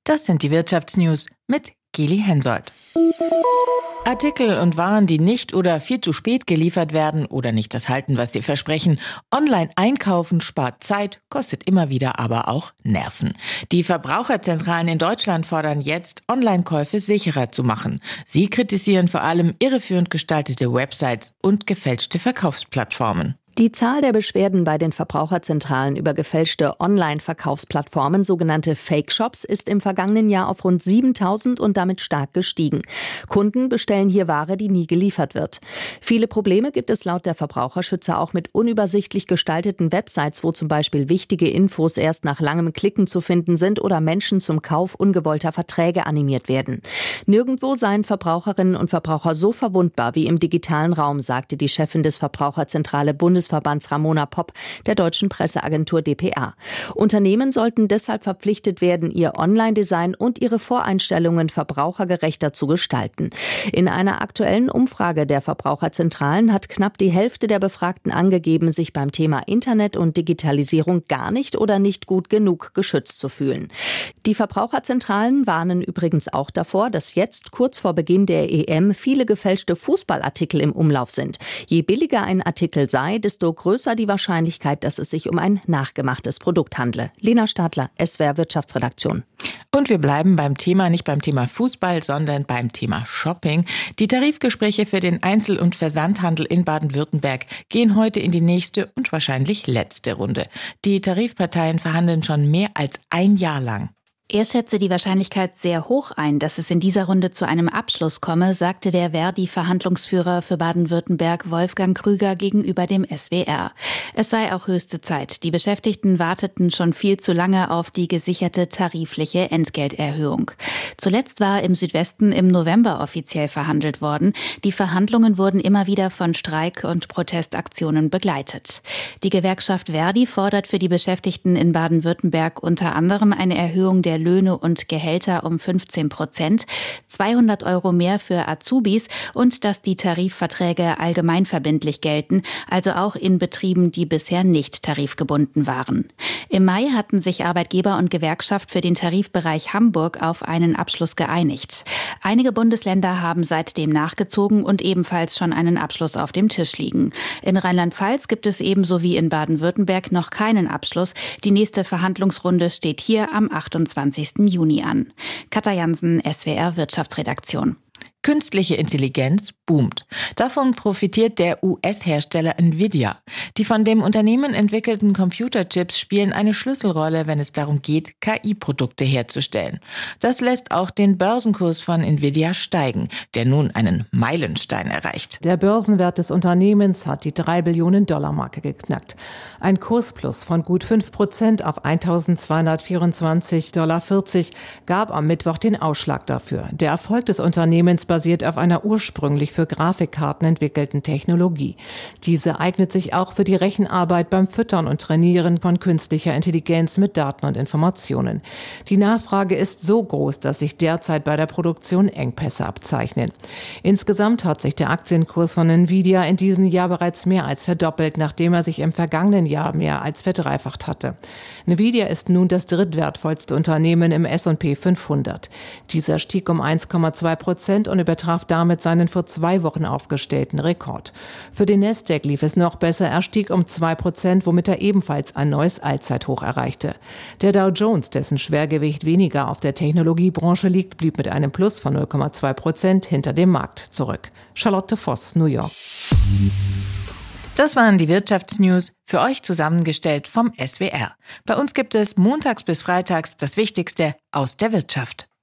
Das sind die Wirtschaftsnews mit Geli Hensoldt. Artikel und Waren, die nicht oder viel zu spät geliefert werden oder nicht das halten, was sie versprechen. Online einkaufen spart Zeit, kostet immer wieder aber auch Nerven. Die Verbraucherzentralen in Deutschland fordern jetzt, Online-Käufe sicherer zu machen. Sie kritisieren vor allem irreführend gestaltete Websites und gefälschte Verkaufsplattformen. Die Zahl der Beschwerden bei den Verbraucherzentralen über gefälschte Online-Verkaufsplattformen, sogenannte Fake-Shops, ist im vergangenen Jahr auf rund 7.000 und damit stark gestiegen. Kunden bestellen hier Ware, die nie geliefert wird. Viele Probleme gibt es laut der Verbraucherschützer auch mit unübersichtlich gestalteten Websites, wo zum Beispiel wichtige Infos erst nach langem Klicken zu finden sind oder Menschen zum Kauf ungewollter Verträge animiert werden. Nirgendwo seien Verbraucherinnen und Verbraucher so verwundbar wie im digitalen Raum, sagte die Chefin des Verbraucherzentrale Bundesverbands Ramona Popp der deutschen Presseagentur dpa. Unternehmen sollten deshalb verpflichtet werden, ihr Online-Design und ihre Voreinstellungen verbrauchergerechter zu gestalten. In einer aktuellen Umfrage der Verbraucherzentralen hat knapp die Hälfte der Befragten angegeben, sich beim Thema Internet und Digitalisierung gar nicht oder nicht gut genug geschützt zu fühlen. Die Verbraucherzentralen warnen übrigens auch davor, dass jetzt kurz vor Beginn der EM viele gefälschte Fußballartikel im Umlauf sind. Je billiger ein Artikel sei, desto größer die Wahrscheinlichkeit, dass es sich um ein nachgemachtes Produkt handle. Lena Stadler, SWR Wirtschaftsredaktion. Und wir bleiben beim Thema, nicht beim Thema Fußball, sondern beim Thema Shopping. Die Tarifgespräche für den Einzel- und Versandhandel in Baden-Württemberg gehen heute in die nächste und wahrscheinlich letzte Runde. Die Tarifparteien verhandeln schon mehr als ein Jahr lang. Er schätze die Wahrscheinlichkeit sehr hoch ein, dass es in dieser Runde zu einem Abschluss komme, sagte der Verdi-Verhandlungsführer für Baden-Württemberg Wolfgang Krüger gegenüber dem SWR. Es sei auch höchste Zeit. Die Beschäftigten warteten schon viel zu lange auf die gesicherte tarifliche Entgelterhöhung. Zuletzt war im Südwesten im November offiziell verhandelt worden. Die Verhandlungen wurden immer wieder von Streik- und Protestaktionen begleitet. Die Gewerkschaft Verdi fordert für die Beschäftigten in Baden-Württemberg unter anderem eine Erhöhung der Löhne und Gehälter um 15%, 200 € mehr für Azubis und dass die Tarifverträge allgemeinverbindlich gelten, also auch in Betrieben, die bisher nicht tarifgebunden waren. Im Mai hatten sich Arbeitgeber und Gewerkschaft für den Tarifbereich Hamburg auf einen Abschluss geeinigt. Einige Bundesländer haben seitdem nachgezogen und ebenfalls schon einen Abschluss auf dem Tisch liegen. In Rheinland-Pfalz gibt es ebenso wie in Baden-Württemberg noch keinen Abschluss. Die nächste Verhandlungsrunde steht hier am 28. Juni an. Katja Jansen, SWR Wirtschaftsredaktion. Künstliche Intelligenz boomt. Davon profitiert der US-Hersteller Nvidia. Die von dem Unternehmen entwickelten Computerchips spielen eine Schlüsselrolle, wenn es darum geht, KI-Produkte herzustellen. Das lässt auch den Börsenkurs von Nvidia steigen, der nun einen Meilenstein erreicht. Der Börsenwert des Unternehmens hat die $3-Billionen-Marke geknackt. Ein Kursplus von gut 5% auf $1.224,40 gab am Mittwoch den Ausschlag dafür. Der Erfolg des Unternehmens basiert auf einer ursprünglich für Grafikkarten entwickelten Technologie. Diese eignet sich auch für die Rechenarbeit beim Füttern und Trainieren von künstlicher Intelligenz mit Daten und Informationen. Die Nachfrage ist so groß, dass sich derzeit bei der Produktion Engpässe abzeichnen. Insgesamt hat sich der Aktienkurs von Nvidia in diesem Jahr bereits mehr als verdoppelt, nachdem er sich im vergangenen Jahr mehr als verdreifacht hatte. Nvidia ist nun das drittwertvollste Unternehmen im S&P 500. Dieser stieg um 1,2% und übertraf damit seinen vor 2 Wochen aufgestellten Rekord. Für den Nasdaq lief es noch besser, er stieg um 2%, womit er ebenfalls ein neues Allzeithoch erreichte. Der Dow Jones, dessen Schwergewicht weniger auf der Technologiebranche liegt, blieb mit einem Plus von 0,2% hinter dem Markt zurück. Charlotte Voss, New York. Das waren die Wirtschaftsnews, für euch zusammengestellt vom SWR. Bei uns gibt es montags bis freitags das Wichtigste aus der Wirtschaft.